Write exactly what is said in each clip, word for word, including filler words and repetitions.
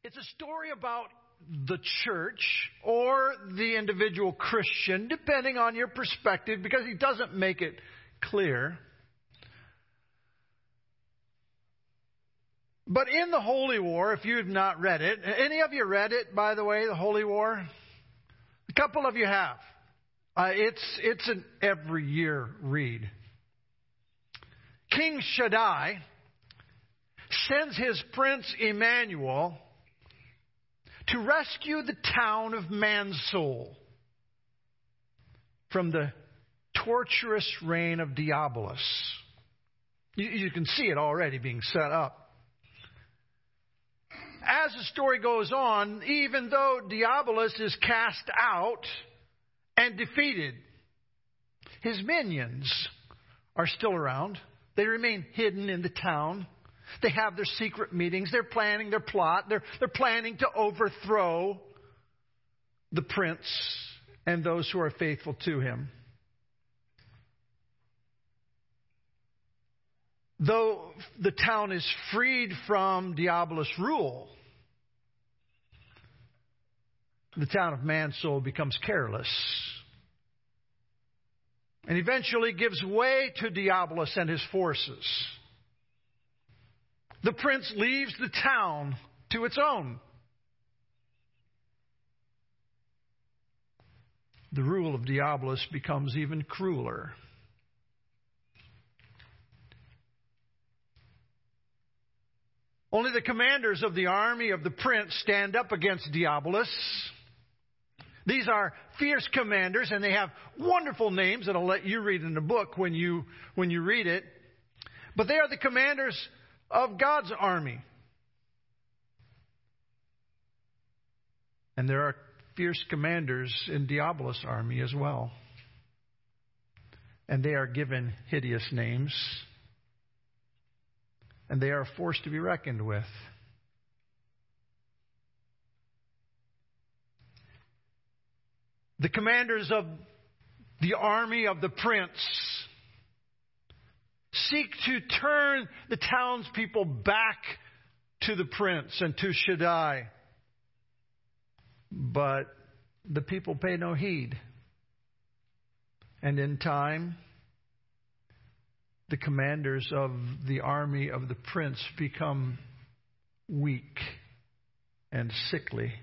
It's a story about the church or the individual Christian, depending on your perspective, because he doesn't make it clear. But in the Holy War, if you have not read it, any of you read it, by the way, the Holy War? A couple of you have. Uh, it's it's an every year read. King Shaddai sends his prince Emmanuel to rescue the town of Mansoul from the torturous reign of Diabolus. You, you can see it already being set up. As the story goes on, even though Diabolus is cast out and defeated, his minions are still around. They remain hidden in the town. They have their secret meetings. They're planning their plot. They're, they're planning to overthrow the prince and those who are faithful to him. Though the town is freed from Diabolus' rule, the town of Mansoul becomes careless and eventually gives way to Diabolus and his forces. The prince leaves the town to its own. The rule of Diabolus becomes even crueler. Only the commanders of the army of the prince stand up against Diabolus. These are fierce commanders, and they have wonderful names that I'll let you read in the book when you when you read it. But they are the commanders of God's army. And there are fierce commanders in Diabolus' army as well. And they are given hideous names. And they are a force to be reckoned with. The commanders of the army of the prince seek to turn the townspeople back to the prince and to Shaddai. But the people pay no heed. And in time, the commanders of the army of the prince become weak and sickly.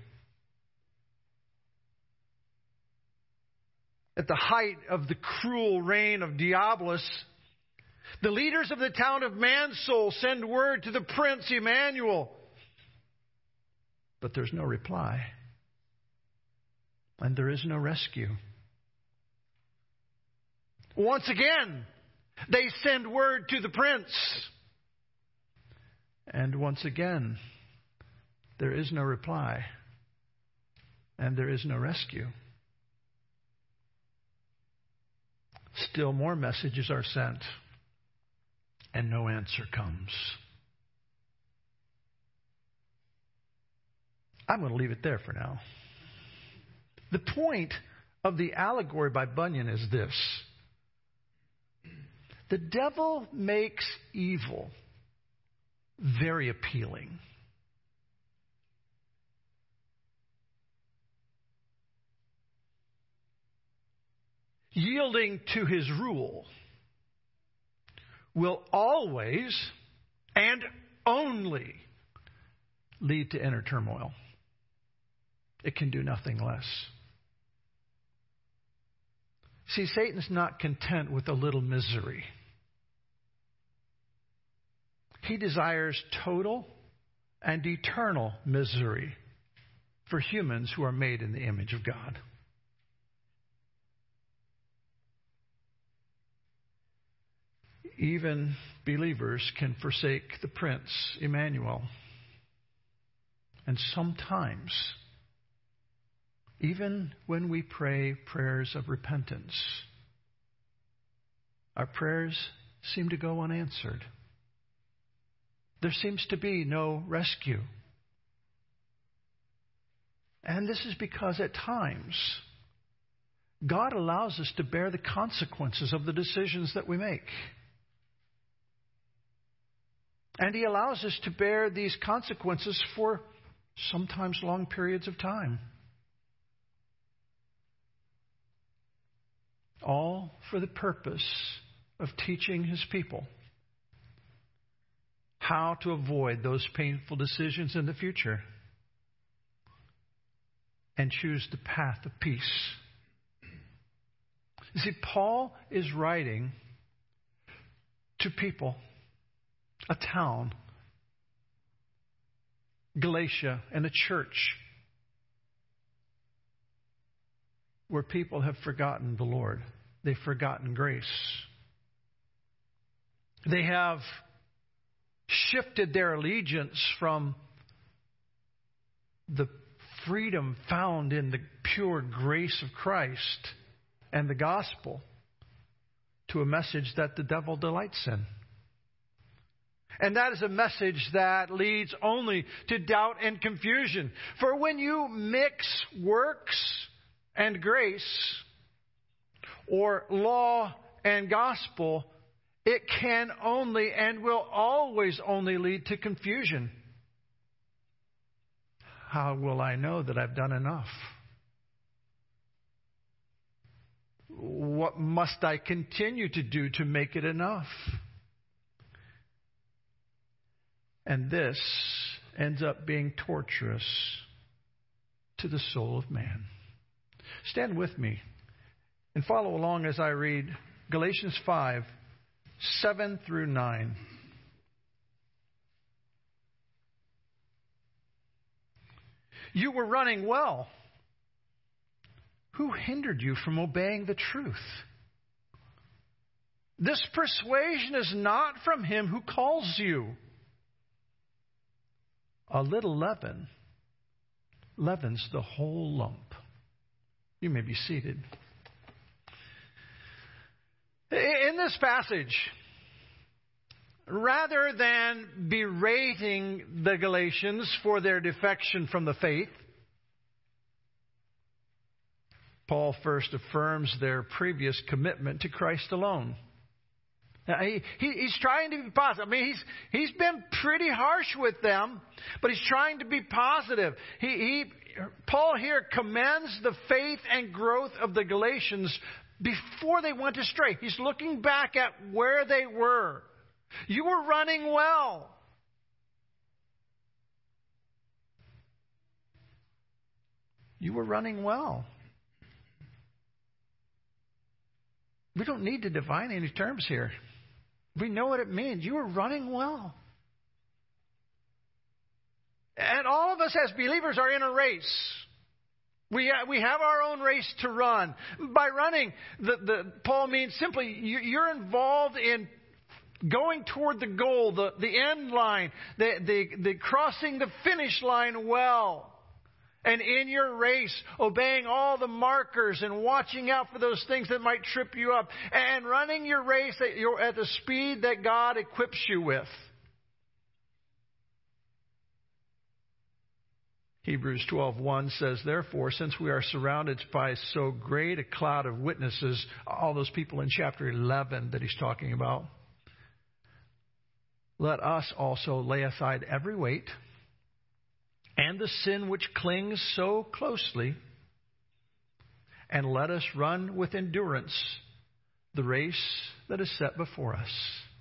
At the height of the cruel reign of Diabolus, the leaders of the town of Mansoul send word to the prince Emmanuel. But there's no reply. And there is no rescue. Once again, they send word to the prince. And once again, there is no reply. And there is no rescue. Still more messages are sent. And no answer comes. I'm going to leave it there for now. The point of the allegory by Bunyan is this. The devil makes evil very appealing. Yielding to his rule will always and only lead to inner turmoil. It can do nothing less. See, Satan's not content with a little misery. He desires total and eternal misery for humans who are made in the image of God. Even believers can forsake the Prince, Emmanuel. And sometimes, even when we pray prayers of repentance, our prayers seem to go unanswered. There seems to be no rescue. And this is because at times, God allows us to bear the consequences of the decisions that we make. And He allows us to bear these consequences for sometimes long periods of time. All for the purpose of teaching His people how to avoid those painful decisions in the future and choose the path of peace. You see, Paul is writing to people, a town, Galatia, and a church where people have forgotten the Lord. They've forgotten grace. They have shifted their allegiance from the freedom found in the pure grace of Christ and the gospel to a message that the devil delights in. And that is a message that leads only to doubt and confusion. For when you mix works and grace, or law and gospel, it can only and will always only lead to confusion. How will I know that I've done enough? What must I continue to do to make it enough? And this ends up being torturous to the soul of man. Stand with me and follow along as I read Galatians five, seven through nine. You were running well. Who hindered you from obeying the truth? This persuasion is not from Him who calls you. A little leaven leavens the whole lump. You may be seated. In this passage, rather than berating the Galatians for their defection from the faith, Paul first affirms their previous commitment to Christ alone. Now, he, he, he's trying to be positive. I mean, he's he's been pretty harsh with them, but he's trying to be positive. He, he Paul here commends the faith and growth of the Galatians before they went astray. He's looking back at where they were. You were running well. You were running well. We don't need to define any terms here. We know what it means. You were running well. And all of us as believers are in a race. We we have our own race to run. By running, the, the Paul means simply you're involved in going toward the goal, the, the end line, the, the, the crossing the finish line well. And in your race, obeying all the markers and watching out for those things that might trip you up. And running your race at, your, at the speed that God equips you with. Hebrews twelve one says, therefore, since we are surrounded by so great a cloud of witnesses, all those people in chapter eleven that he's talking about, let us also lay aside every weight and the sin which clings so closely, and let us run with endurance the race that is set before us.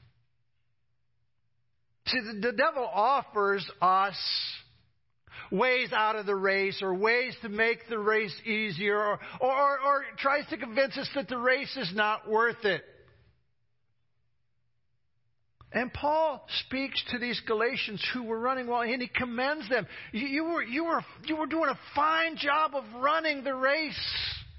See, the devil offers us ways out of the race, or ways to make the race easier, or, or, or tries to convince us that the race is not worth it. And Paul speaks to these Galatians who were running well, and he commends them. You, you were you were you were doing a fine job of running the race.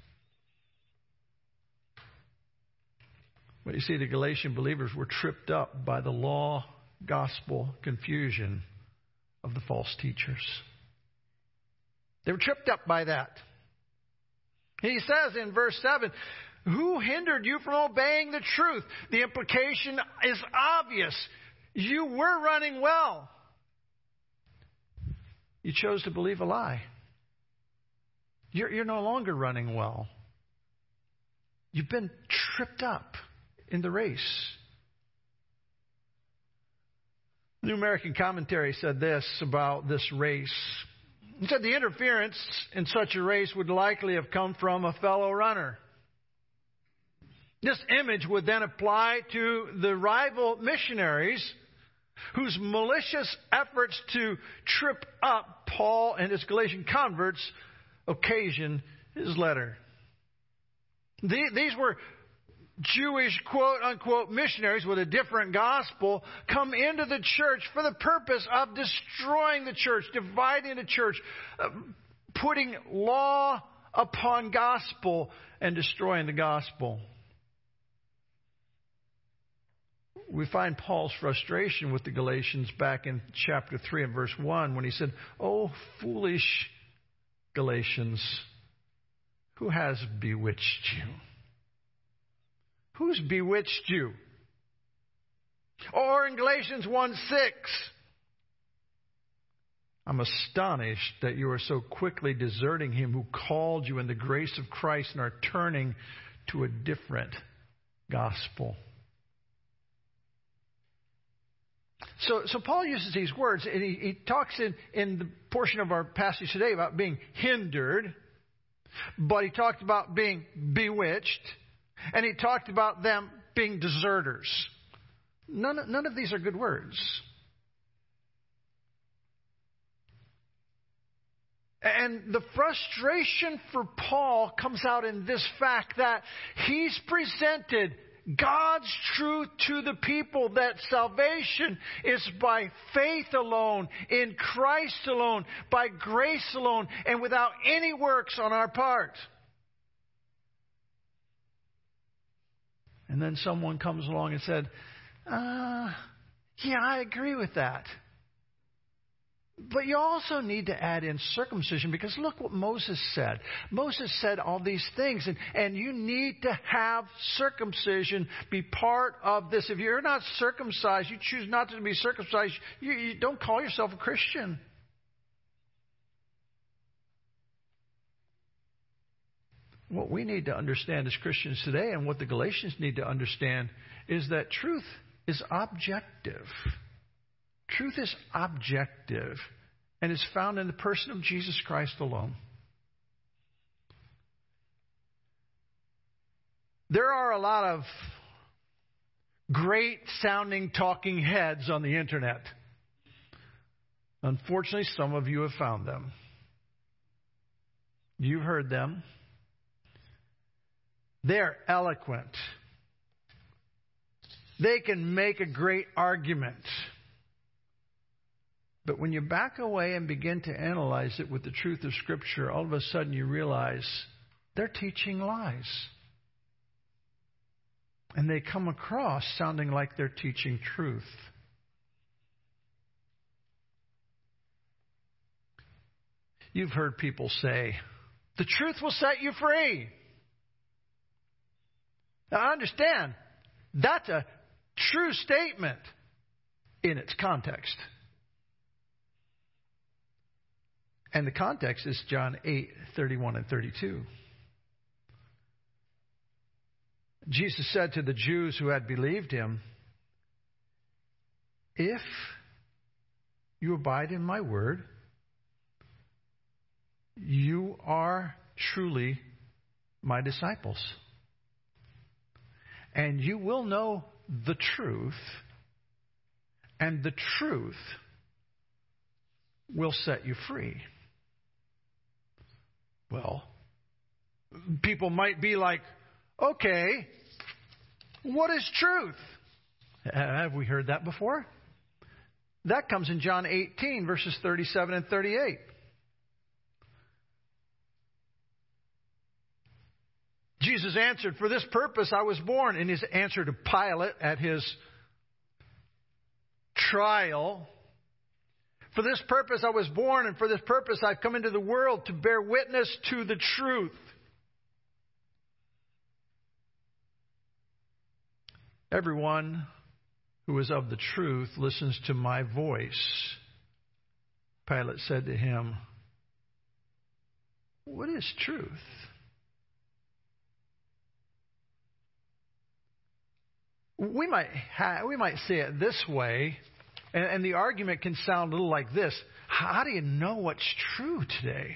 But you see, the Galatian believers were tripped up by the law, gospel confusion of the false teachers. They were tripped up by that. He says in verse seven, who hindered you from obeying the truth? The implication is obvious. You were running well. You chose to believe a lie. You're, you're no longer running well. You've been tripped up in the race. New American Commentary said this about this race. He said the interference in such a race would likely have come from a fellow runner. This image would then apply to the rival missionaries whose malicious efforts to trip up Paul and his Galatian converts occasioned his letter. These were Jewish quote-unquote missionaries with a different gospel come into the church for the purpose of destroying the church, dividing the church, uh, putting law upon gospel and destroying the gospel. We find Paul's frustration with the Galatians back in chapter three and verse one when he said, "Oh, foolish Galatians, who has bewitched you?" Who's bewitched you? Or in Galatians one six, "I'm astonished that you are so quickly deserting him who called you in the grace of Christ and are turning to a different gospel." So, so Paul uses these words, and he, he talks in, in the portion of our passage today about being hindered, but he talked about being bewitched, and he talked about them being deserters. None, none of these are good words. And the frustration for Paul comes out in this fact that he's presented God's truth to the people, that salvation is by faith alone, in Christ alone, by grace alone, and without any works on our part. And then someone comes along and said, uh, yeah, I agree with that. But you also need to add in circumcision, because look what Moses said. Moses said all these things, and, and you need to have circumcision be part of this. If you're not circumcised, you choose not to be circumcised, you, you don't call yourself a Christian. What we need to understand as Christians today, and what the Galatians need to understand, is that truth is objective. Truth is objective and is found in the person of Jesus Christ alone. There are a lot of great sounding talking heads on the internet. Unfortunately, some of you have found them. You've heard them. They're eloquent. They can make a great argument. But when you back away and begin to analyze it with the truth of Scripture, all of a sudden you realize they're teaching lies. And they come across sounding like they're teaching truth. You've heard people say, the truth will set you free. Now, I understand that's a true statement in its context. And the context is John eight, thirty-one and thirty-two. Jesus said to the Jews who had believed him, "If you abide in my word, you are truly my disciples. And you will know the truth, and the truth will set you free." Well, people might be like, okay, what is truth? Have we heard that before? That comes in John eighteen, verses thirty-seven and thirty-eight. Jesus answered, "For this purpose I was born." In his answer to Pilate at his trial, "For this purpose I was born, and for this purpose I've come into the world, to bear witness to the truth. Everyone who is of the truth listens to my voice." Pilate said to him, "What is truth?" We might ha- we might say it this way. And, and the argument can sound a little like this. How do you know what's true today?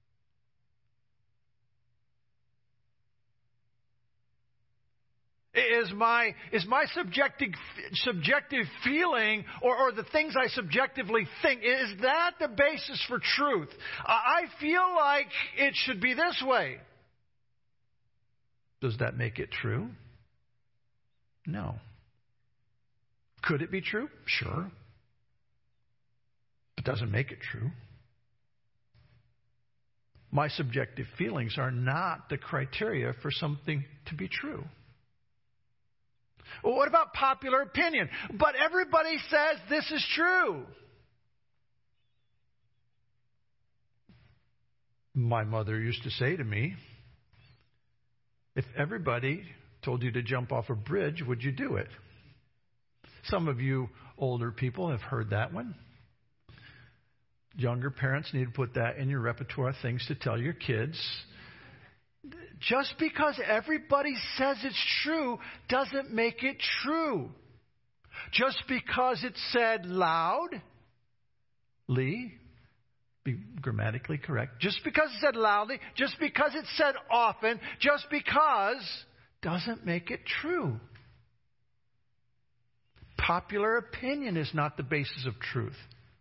Is my is my subjective subjective feeling or, or the things I subjectively think, is that the basis for truth? I feel like it should be this way. Does that make it true? No. Could it be true? Sure. But doesn't make it true. My subjective feelings are not the criteria for something to be true. Well, what about popular opinion? But everybody says this is true. My mother used to say to me, if everybody told you to jump off a bridge, would you do it? Some of you older people have heard that one. Younger parents need to put that in your repertoire of things to tell your kids. Just because everybody says it's true doesn't make it true. Just because it's said loudly, be grammatically correct, just because it's said loudly, just because it's said often, just because doesn't make it true. Popular opinion is not the basis of truth.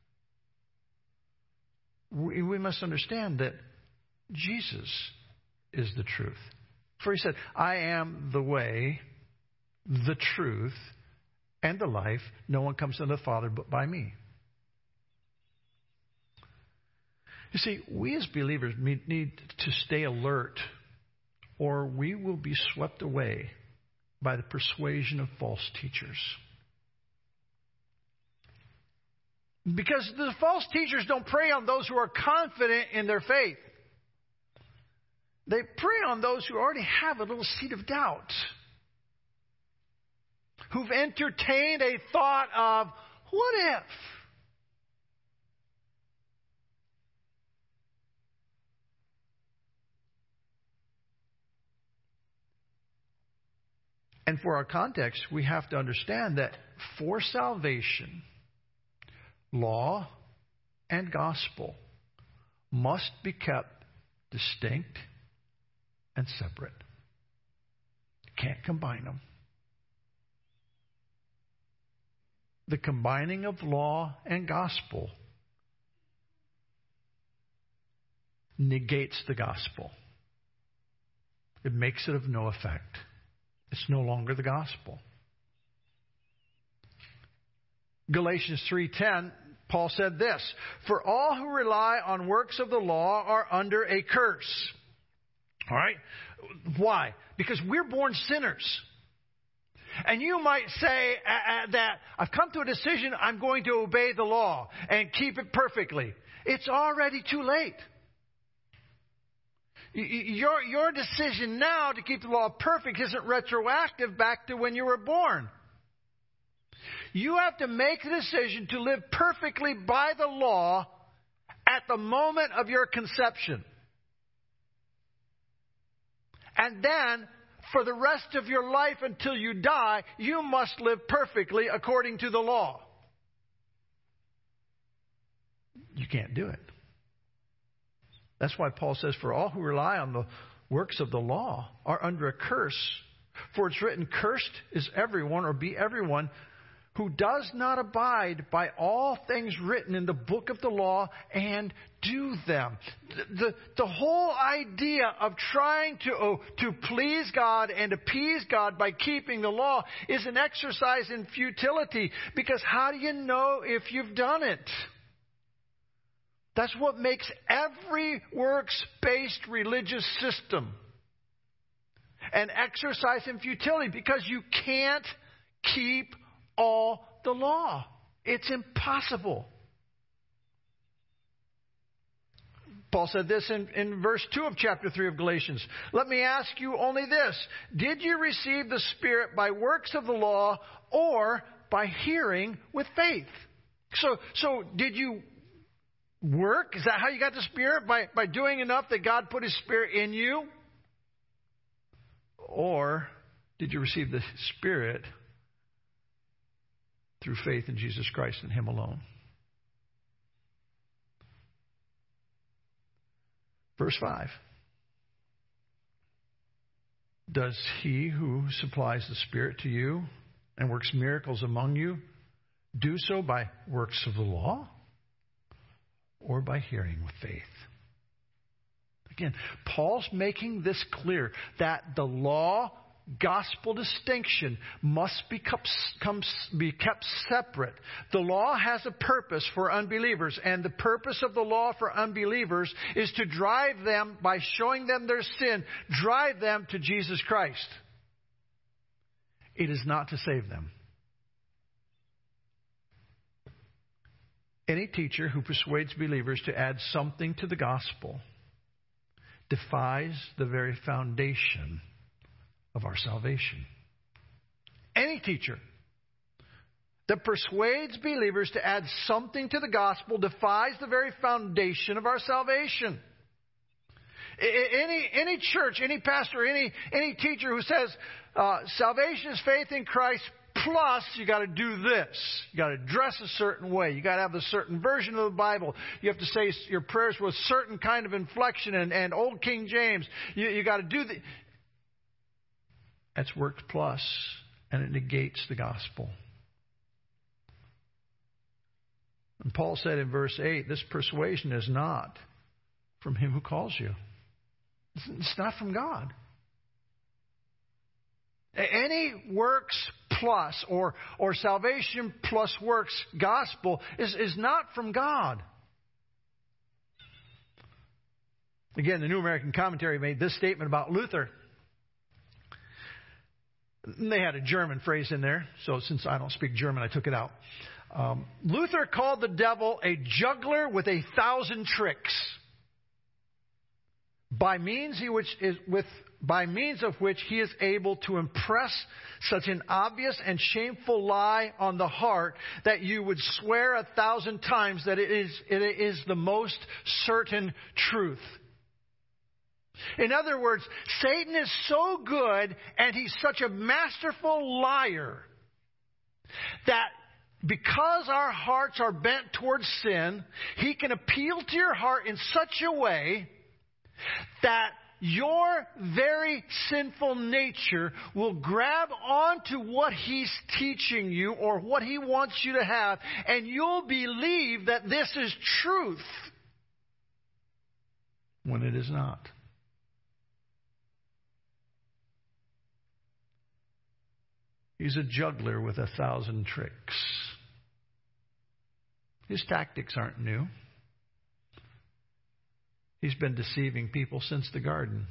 We, we must understand that Jesus is the truth. For he said, I am the way, the truth, and the life. No one comes to the Father but by me. You see, we as believers need to stay alert, or we will be swept away by the persuasion of false teachers. Because the false teachers don't prey on those who are confident in their faith. They prey on those who already have a little seed of doubt, who've entertained a thought of, what if? And for our context, we have to understand that for salvation, law and gospel must be kept distinct and separate. Can't combine them. The combining of law and gospel negates the gospel. It makes it of no effect. It's no longer the gospel. Galatians three ten, Paul said this, for all who rely on works of the law are under a curse. All right? Why? Because we're born sinners. And you might say uh, uh, that I've come to a decision, I'm going to obey the law and keep it perfectly. It's already too late. Your, your decision now to keep the law perfect isn't retroactive back to when you were born. You have to make the decision to live perfectly by the law at the moment of your conception. And then, for the rest of your life until you die, you must live perfectly according to the law. You can't do it. That's why Paul says, for all who rely on the works of the law are under a curse. For it's written, cursed is everyone, or be everyone, who does not abide by all things written in the book of the law and do them. The, the, the whole idea of trying to, oh, to please God and appease God by keeping the law is an exercise in futility. Because how do you know if you've done it? That's what makes every works-based religious system an exercise in futility, because you can't keep all the law. It's impossible. Paul said this in, in verse two of chapter three of Galatians. Let me ask you only this. Did you receive the Spirit by works of the law or by hearing with faith? So, so did you work? Is that how you got the Spirit? By, by doing enough that God put His Spirit in you? Or did you receive the Spirit through faith in Jesus Christ and Him alone. Verse five. Does He who supplies the Spirit to you and works miracles among you do so by works of the law or by hearing with faith? Again, Paul's making this clear that the law gospel distinction must be kept, be kept separate. The law has a purpose for unbelievers, and the purpose of the law for unbelievers is to drive them, by showing them their sin, drive them to Jesus Christ. It is not to save them. Any teacher who persuades believers to add something to the gospel defies the very foundation of our salvation. Any teacher that persuades believers to add something to the gospel defies the very foundation of our salvation. Any, any church, any pastor, any, any teacher who says uh, salvation is faith in Christ plus you got to do this. You got to dress a certain way. You got to have a certain version of the Bible. You have to say your prayers with a certain kind of inflection and, and Old King James. You, you got to do the. That's works plus, and it negates the gospel. And Paul said in verse eight, this persuasion is not from Him who calls you. It's not from God. Any works plus or, or salvation plus works gospel is, is not from God. Again, the New American Commentary made this statement about Luther. They had a German phrase in there, so since I don't speak German, I took it out. Um, Luther called the devil a juggler with a thousand tricks, by means he which is with by means of which he is able to impress such an obvious and shameful lie on the heart that you would swear a thousand times that it is it is the most certain truth. In other words, Satan is so good and he's such a masterful liar that because our hearts are bent towards sin, he can appeal to your heart in such a way that your very sinful nature will grab onto what he's teaching you or what he wants you to have, and you'll believe that this is truth when it is not. He's a juggler with a thousand tricks. His tactics aren't new. He's been deceiving people since the garden.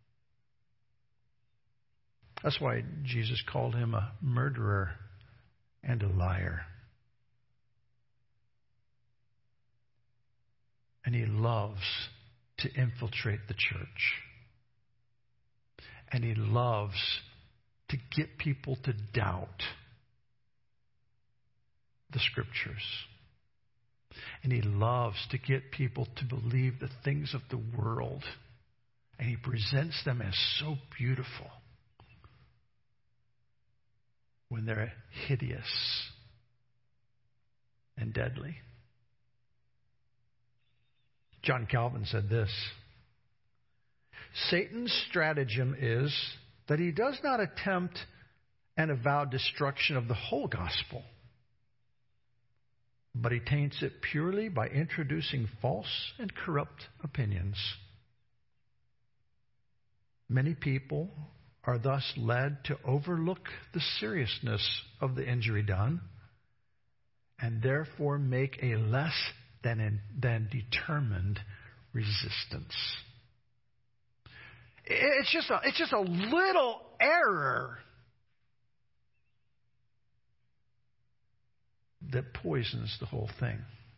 That's why Jesus called him a murderer and a liar. And he loves to infiltrate the church. And he loves to get people to doubt the Scriptures. And he loves to get people to believe the things of the world. And he presents them as so beautiful when they're hideous and deadly. John Calvin said this: Satan's stratagem is that he does not attempt an avowed destruction of the whole gospel, but he taints it purely by introducing false and corrupt opinions. Many people are thus led to overlook the seriousness of the injury done and therefore make a less than, than determined resistance. It's just a, it's just a little error that poisons the whole thing.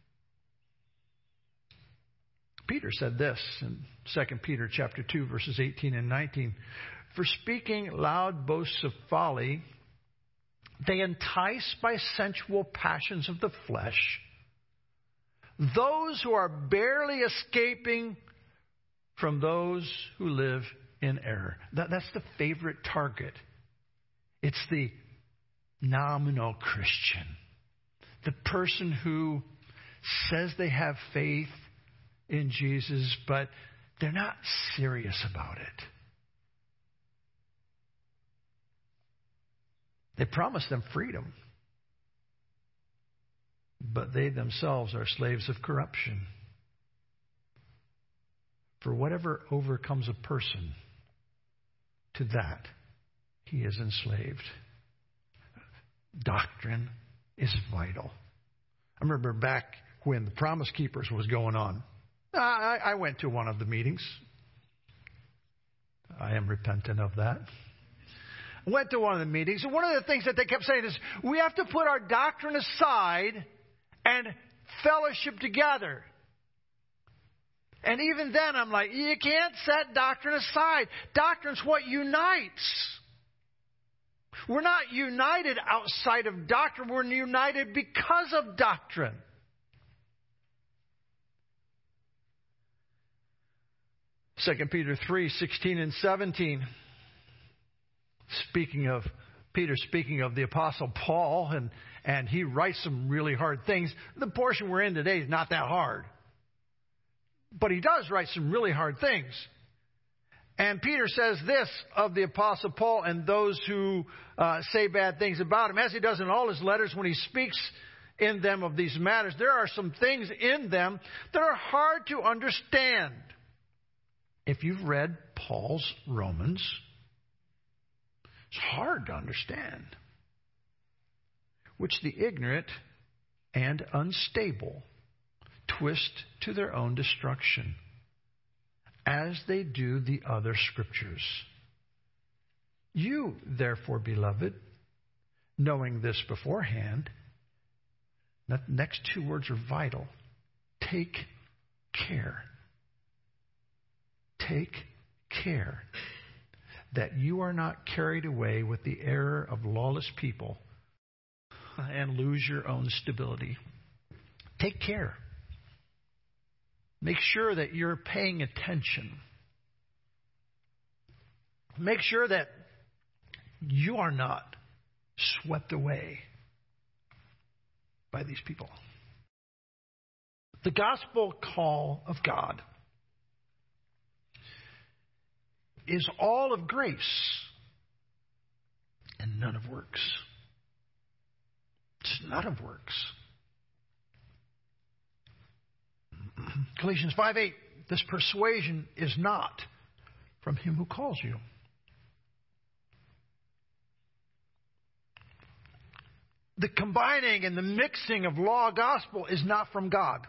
Peter said this in Second Peter chapter two, verses eighteen and nineteen. For speaking loud boasts of folly, they entice by sensual passions of the flesh those who are barely escaping from those who live in error. That, that's the favorite target. It's the nominal Christian. The person who says they have faith in Jesus, but they're not serious about it. They promise them freedom, but they themselves are slaves of corruption. For whatever overcomes a person, to that he is enslaved. Doctrine is vital. I remember back when the Promise Keepers was going on. I, I went to one of the meetings. I am repentant of that. I went to one of the meetings, and one of the things that they kept saying is, we have to put our doctrine aside and fellowship together. And even then, I'm like, you can't set doctrine aside. Doctrine's what unites. We're not united outside of doctrine. We're united because of doctrine. Second Peter three, sixteen and seventeen. Speaking of Peter, speaking of the Apostle Paul, and, and he writes some really hard things. The portion we're in today is not that hard. But he does write some really hard things. And Peter says this of the Apostle Paul and those who uh, say bad things about him, as he does in all his letters when he speaks in them of these matters. There are some things in them that are hard to understand. If you've read Paul's Romans, it's hard to understand, which the ignorant and unstable twist to their own destruction, as they do the other scriptures. You, therefore, beloved, knowing this beforehand, the next two words are vital. Take care. Take care that you are not carried away with the error of lawless people and lose your own stability. Take care. Make sure that you're paying attention. Make sure that you are not swept away by these people. The gospel call of God is all of grace and none of works. It's none of works. Galatians five eight, this persuasion is not from him who calls you. The combining and the mixing of law and gospel is not from God.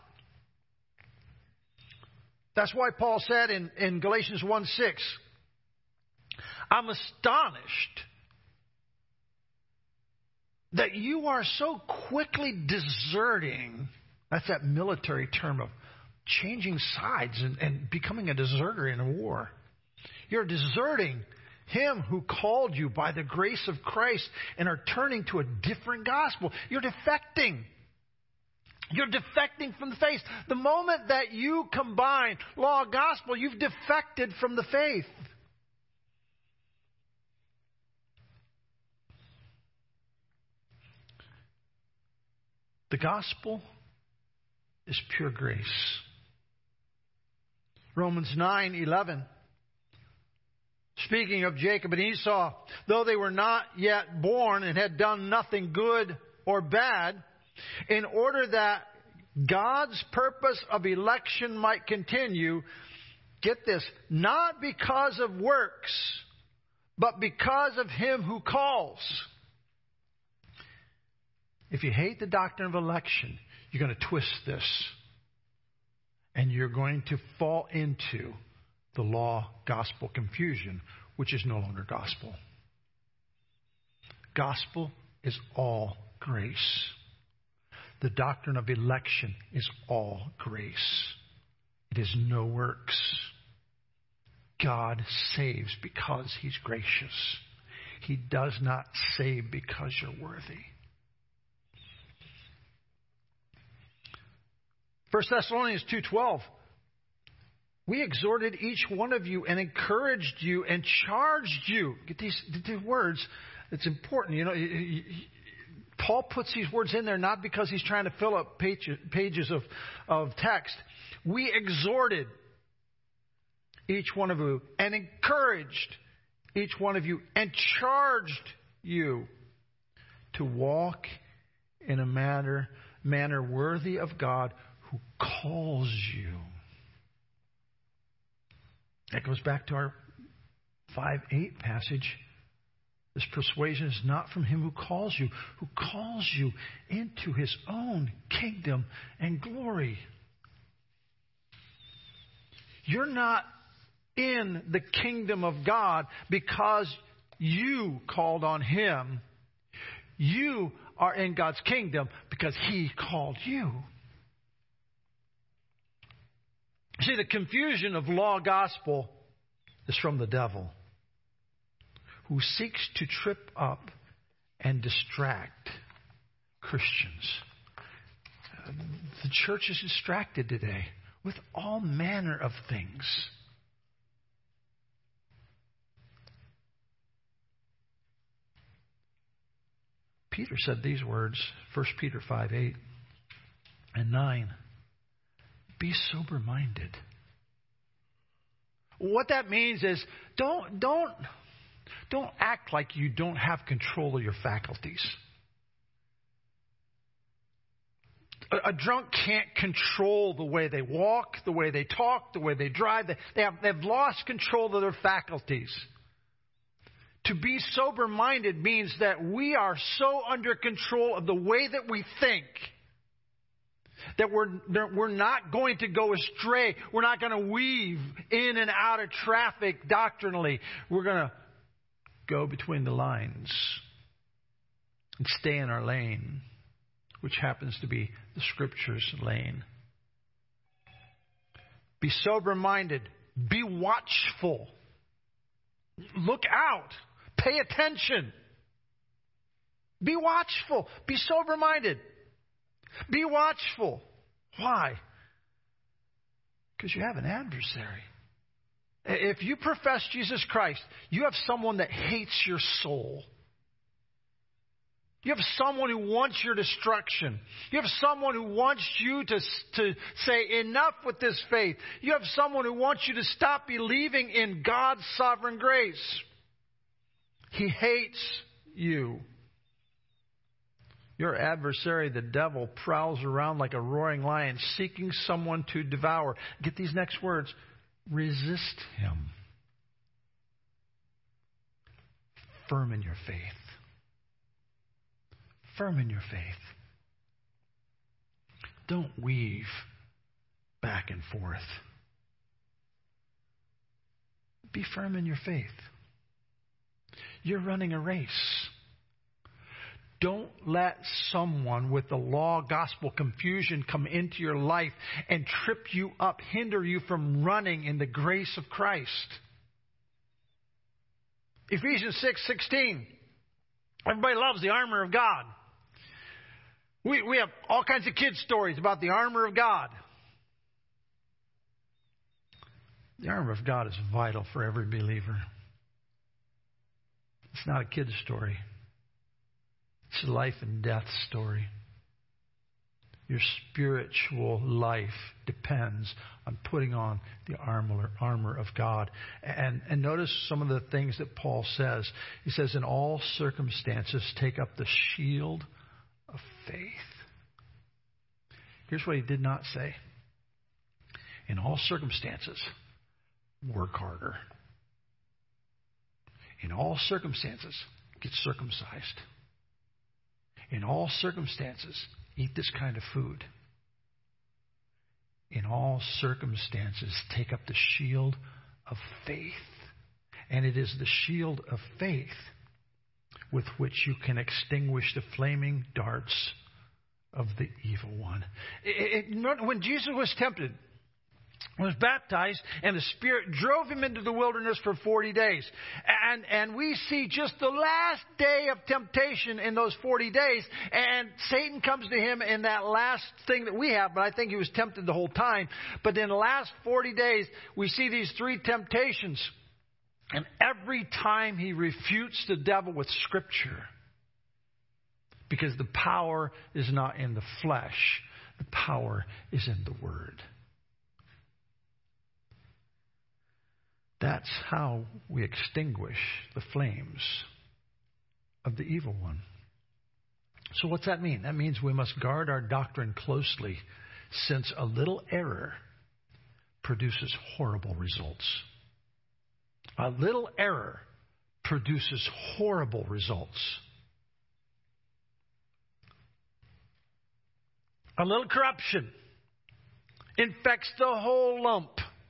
That's why Paul said in, in Galatians one six, I'm astonished that you are so quickly deserting. That's that military term of changing sides and, and becoming a deserter in a war. You're deserting him who called you by the grace of Christ and are turning to a different gospel. You're defecting. You're defecting from the faith. The moment that you combine law and gospel, you've defected from the faith. The gospel is pure grace. Romans nine eleven. Speaking of Jacob and Esau, though they were not yet born and had done nothing good or bad, in order that God's purpose of election might continue, get this, not because of works, but because of him who calls. If you hate the doctrine of election, you're going to twist this. And you're going to fall into the law-gospel confusion, which is no longer gospel. Gospel is all grace. The doctrine of election is all grace. It is no works. God saves because he's gracious. He does not save because you're worthy. First Thessalonians two twelve. We exhorted each one of you and encouraged you and charged you. Get these, these words. It's important. You know, Paul puts these words in there not because he's trying to fill up pages, pages of, of text. We exhorted each one of you and encouraged each one of you and charged you to walk in a manner, manner worthy of God who calls you. That goes back to our five eight passage. This persuasion is not from him who calls you, who calls you into his own kingdom and glory. You're not in the kingdom of God because you called on him. You are in God's kingdom because he called you. See, the confusion of law gospel is from the devil, who seeks to trip up and distract Christians. The church is distracted today with all manner of things. Peter said these words, First Peter five, eight and nine. Be sober-minded. What that means is don't, don't, don't act like you don't have control of your faculties. A, a drunk can't control the way they walk, the way they talk, the way they drive. They, they have, they've lost control of their faculties. To be sober-minded means that we are so under control of the way that we think that we're, we're not going to go astray. We're not going to weave in and out of traffic doctrinally. We're going to go between the lines and stay in our lane, which happens to be the Scripture's lane. Be sober-minded. Be watchful. Look out. Pay attention. Be watchful. Be sober-minded. Be watchful. Why? Because you have an adversary. If you profess Jesus Christ, you have someone that hates your soul. You have someone who wants your destruction. You have someone who wants you to, to say enough with this faith. You have someone who wants you to stop believing in God's sovereign grace. He hates you. Your adversary, the devil, prowls around like a roaring lion, seeking someone to devour. Get these next words. Resist him. Firm in your faith. Firm in your faith. Don't weave back and forth. Be firm in your faith. You're running a race. Don't let someone with the law gospel confusion come into your life and trip you up, hinder you from running in the grace of Christ. Ephesians six sixteen. Everybody loves the armor of God. We, we have all kinds of kids' stories about the armor of God. The armor of God is vital for every believer. It's not a kid's story. It's a life and death story. Your spiritual life depends on putting on the armor, armor of God. And, and notice some of the things that Paul says. He says, in all circumstances, take up the shield of faith. Here's what he did not say. In all circumstances, work harder. In all circumstances, get circumcised. In all circumstances, eat this kind of food. In all circumstances, take up the shield of faith. And it is the shield of faith with which you can extinguish the flaming darts of the evil one. It, it, when Jesus was tempted, was baptized, and the Spirit drove him into the wilderness for forty days. And, and we see just the last day of temptation in those forty days. And Satan comes to him in that last thing that we have, but I think he was tempted the whole time. But in the last forty days, we see these three temptations. And every time he refutes the devil with Scripture. Because the power is not in the flesh. The power is in the Word. That's how we extinguish the flames of the evil one. So what's that mean? That means we must guard our doctrine closely, since a little error produces horrible results. A little error produces horrible results. A little corruption infects the whole lump.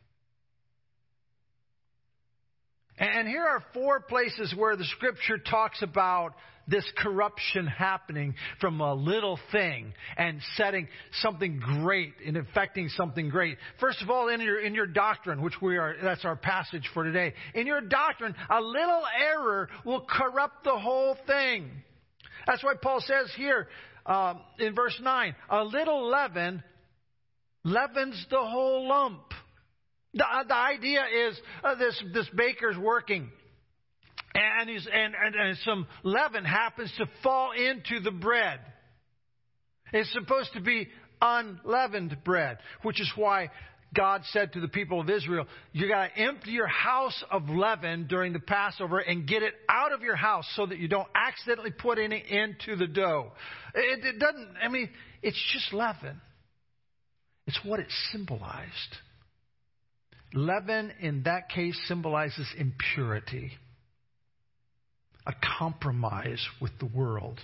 And here are four places where the Scripture talks about this corruption happening from a little thing and setting something great and affecting something great. First of all, in your in your doctrine, which we are, that's our passage for today. In your doctrine, a little error will corrupt the whole thing. That's why Paul says here um, in verse nine, a little leaven leavens the whole lump. The, the idea is uh, this this baker's working. And, he's, and, and, and some leaven happens to fall into the bread. It's supposed to be unleavened bread, which is why God said to the people of Israel, you got to empty your house of leaven during the Passover and get it out of your house so that you don't accidentally put any into the dough. It, it doesn't, I mean, it's just leaven. It's what it symbolized. Leaven in that case symbolizes impurity. A compromise with the world.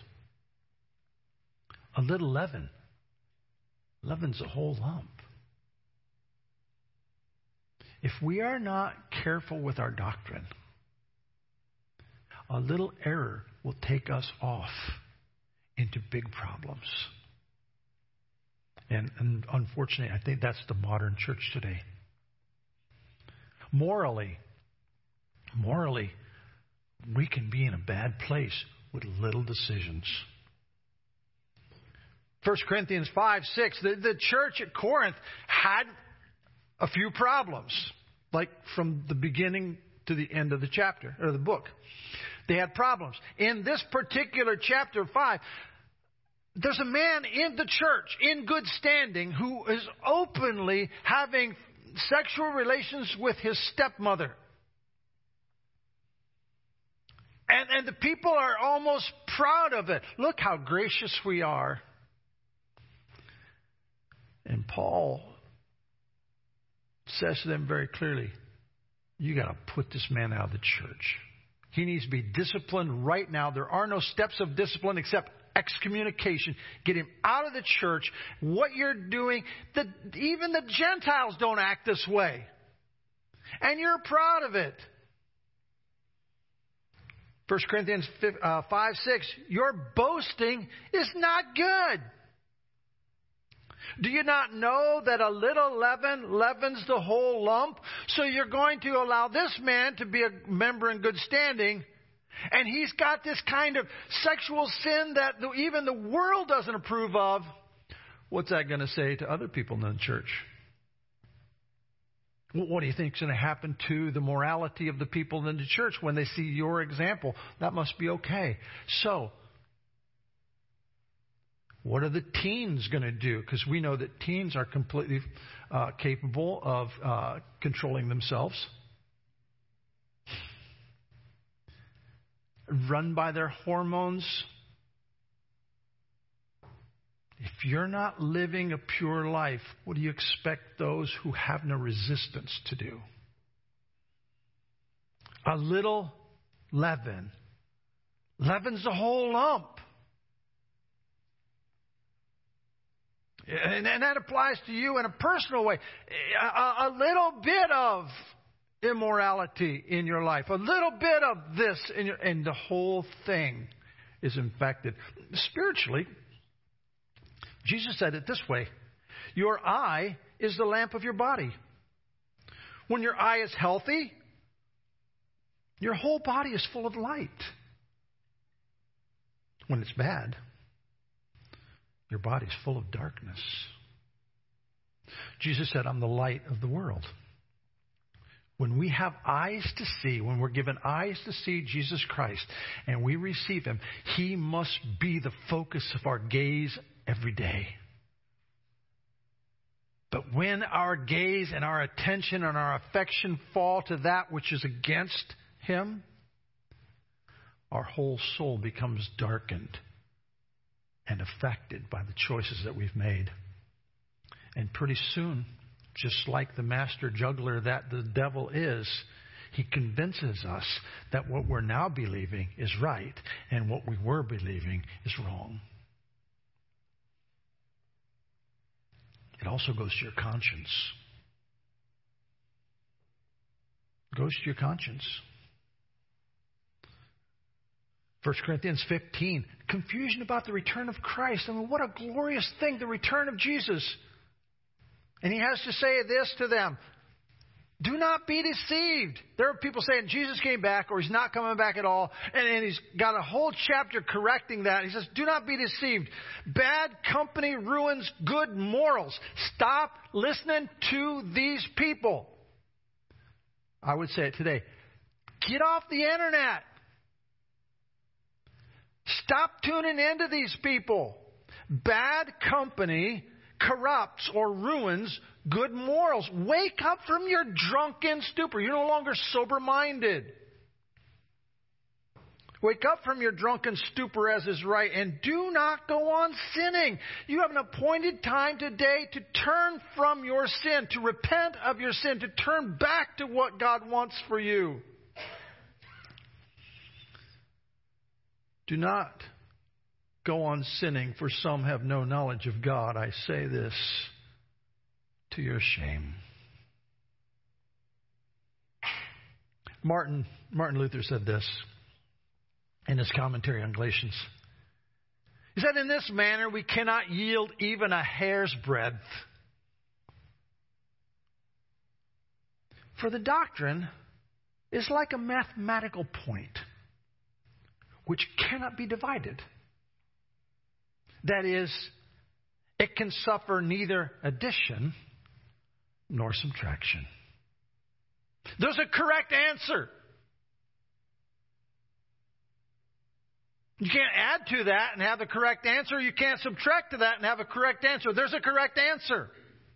A little leaven leavens a whole lump. If we are not careful with our doctrine, a little error will take us off into big problems. And, and unfortunately, I think that's the modern church today. Morally, morally, we can be in a bad place with little decisions. First Corinthians five, six, the, the church at Corinth had a few problems, like from the beginning to the end of the chapter, or the book. They had problems. In this particular chapter five, there's a man in the church, in good standing, who is openly having sexual relations with his stepmother. And, and the people are almost proud of it. Look how gracious we are. And Paul says to them very clearly, you got to put this man out of the church. He needs to be disciplined right now. There are no steps of discipline except excommunication. Get him out of the church. What you're doing, the, even the Gentiles don't act this way. And you're proud of it. First Corinthians five, six, your boasting is not good. Do you not know that a little leaven leavens the whole lump? So you're going to allow this man to be a member in good standing, and he's got this kind of sexual sin that even the world doesn't approve of. What's that going to say to other people in the church? What do you think is going to happen to the morality of the people in the church when they see your example? That must be okay. So, what are the teens going to do? Because we know that teens are completely uh, capable of uh, controlling themselves. Run by their hormones. If you're not living a pure life, what do you expect those who have no resistance to do? A little leaven leavens the whole lump. And, and that applies to you in a personal way. A, a little bit of immorality in your life, a little bit of this, in your, and the whole thing is infected. Spiritually, Jesus said it this way: your eye is the lamp of your body. When your eye is healthy, your whole body is full of light. When it's bad, your body is full of darkness. Jesus said, I'm the light of the world. When we have eyes to see, when we're given eyes to see Jesus Christ and we receive Him, He must be the focus of our gaze every day. But when our gaze and our attention and our affection fall to that which is against Him, our whole soul becomes darkened and affected by the choices that we've made. And pretty soon, just like the master juggler that the devil is, he convinces us that what we're now believing is right and what we were believing is wrong. It also goes to your conscience. It goes to your conscience. First Corinthians fifteen, confusion about the return of Christ. I mean, what a glorious thing, the return of Jesus. And he has to say this to them. Do not be deceived. There are people saying Jesus came back or He's not coming back at all. And, and he's got a whole chapter correcting that. He says, do not be deceived. Bad company ruins good morals. Stop listening to these people. I would say it today. Get off the internet. Stop tuning into these people. Bad company corrupts or ruins good morals. Wake up from your drunken stupor. You're no longer sober-minded. Wake up from your drunken stupor as is right, and do not go on sinning. You have an appointed time today to turn from your sin, to repent of your sin, to turn back to what God wants for you. Do not go on sinning, for some have no knowledge of God. I say this to your shame. Martin, Martin Luther said this in his commentary on Galatians. He said, in this manner we cannot yield even a hair's breadth. For the doctrine is like a mathematical point which cannot be divided. That is, it can suffer neither addition nor subtraction. There's a correct answer. You can't add to that and have the correct answer. You can't subtract to that and have a correct answer. There's a correct answer.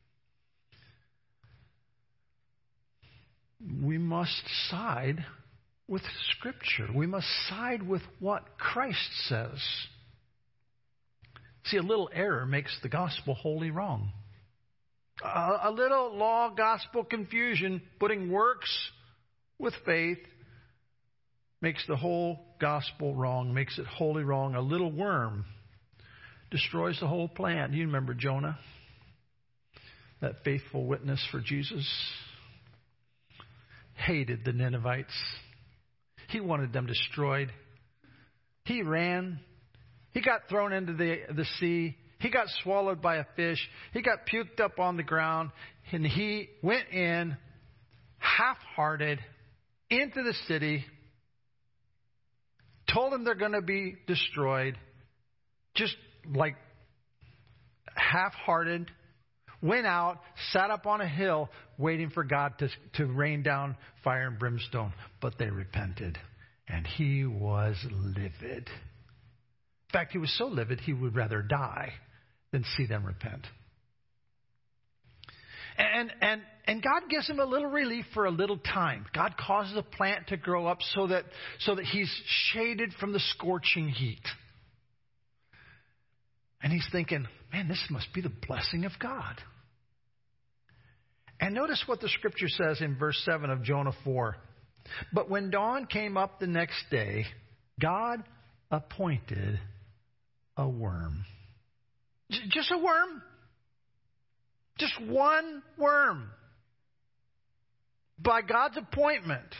We must side with Scripture. We must side with what Christ says. See, a little error makes the gospel wholly wrong. A, a little law gospel confusion, putting works with faith, makes the whole gospel wrong, makes it wholly wrong. A little worm destroys the whole plant. You remember Jonah, that faithful witness for Jesus? Hated the Ninevites. He wanted them destroyed. He ran. He got thrown into the, the sea. He got swallowed by a fish. He got puked up on the ground. And he went in half-hearted into the city, told them they're going to be destroyed, just like half-hearted, went out, sat up on a hill, waiting for God to, to rain down fire and brimstone. But they repented, and he was livid. In fact, he was so livid, he would rather die than see them repent. And, and, and God gives him a little relief for a little time. God causes a plant to grow up so that, so that he's shaded from the scorching heat. And he's thinking, man, this must be the blessing of God. And notice what the Scripture says in verse seven of Jonah four. But when dawn came up the next day, God appointed a worm. J- just a worm. Just one worm. By God's appointment,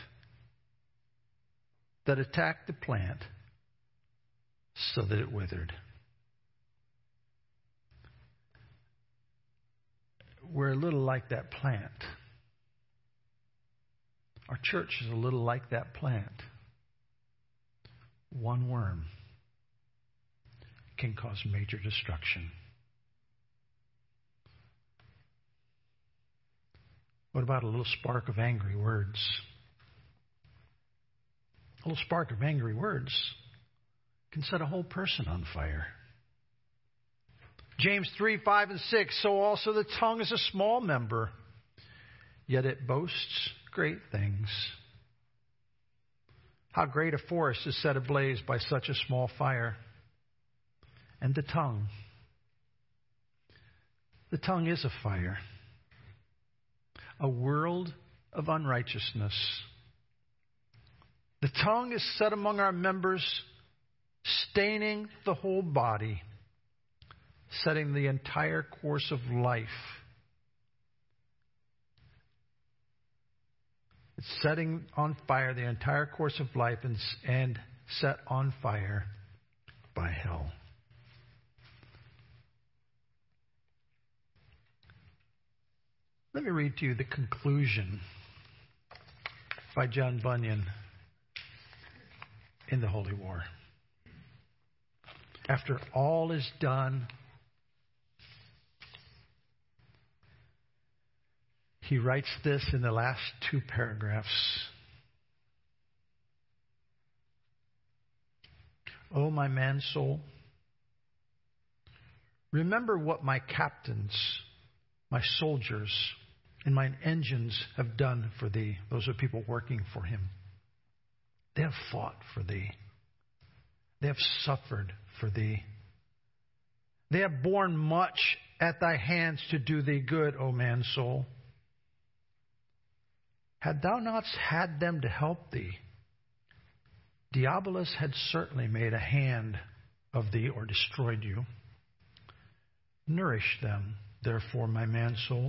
that attacked the plant so that it withered. We're a little like that plant. Our church is a little like that plant. One worm can cause major destruction. What about a little spark of angry words? A little spark of angry words can set a whole person on fire. James three, five, and six, so also the tongue is a small member, yet it boasts great things. How great a forest is set ablaze by such a small fire. And the tongue. The tongue is a fire. A world of unrighteousness. The tongue is set among our members, staining the whole body, setting the entire course of life. It's setting on fire the entire course of life and, and set on fire by hell. Let me read to you the conclusion by John Bunyan in the Holy War. After all is done, he writes this in the last two paragraphs. O my man soul, remember what my captains, my soldiers, and mine engines have done for thee. Those are people working for him. They have fought for thee. They have suffered for thee. They have borne much at thy hands to do thee good, O man's soul. Had thou not had them to help thee, Diabolus had certainly made a hand of thee or destroyed you. Nourish them, therefore, my man soul.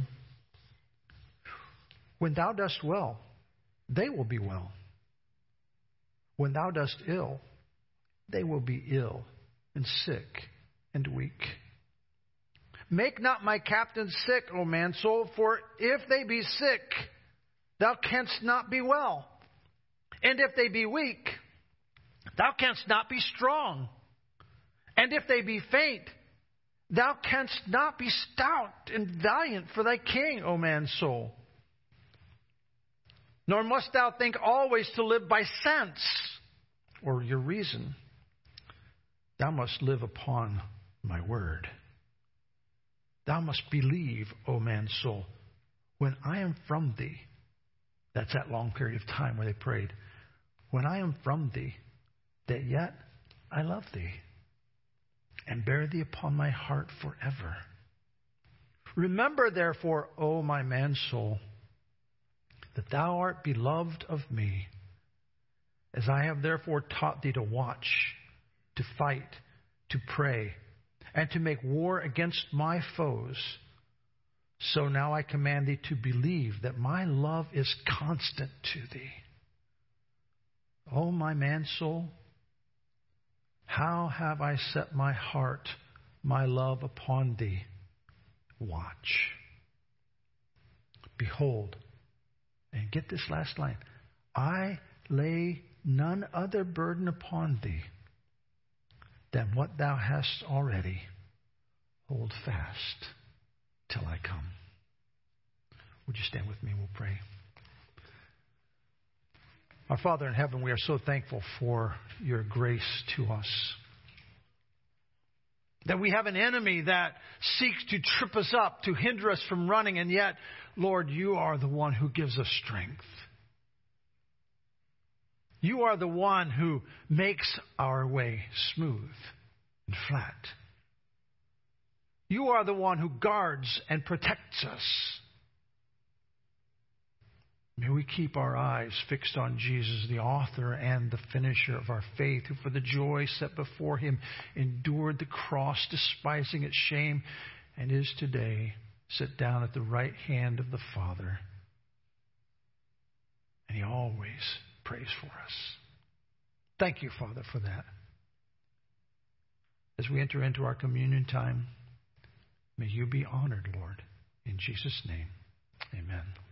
When thou dost well, they will be well. When thou dost ill, they will be ill and sick and weak. Make not my captains sick, O man soul, for if they be sick, thou canst not be well. And if they be weak, thou canst not be strong. And if they be faint, thou canst not be stout and valiant for thy king, O man's soul. Nor must thou think always to live by sense or your reason. Thou must live upon my word. Thou must believe, O man's soul, when I am from thee. That's that long period of time where they prayed. When I am from thee, that yet I love thee, and bear thee upon my heart forever. Remember, therefore, O my man soul, that thou art beloved of me, as I have therefore taught thee to watch, to fight, to pray, and to make war against my foes. So now I command thee to believe that my love is constant to thee. O my man soul, how have I set my heart, my love upon thee? Watch. Behold, and get this last line, I lay none other burden upon thee than what thou hast already. Hold fast till I come. Would you stand with me? We'll pray. Our Father in heaven, we are so thankful for your grace to us. That we have an enemy that seeks to trip us up, to hinder us from running, and yet, Lord, you are the one who gives us strength. You are the one who makes our way smooth and flat. You are the one who guards and protects us. May we keep our eyes fixed on Jesus, the author and the finisher of our faith, who for the joy set before him endured the cross, despising its shame, and is today set down at the right hand of the Father. And he always prays for us. Thank you, Father, for that. As we enter into our communion time, may you be honored, Lord. In Jesus' name, amen.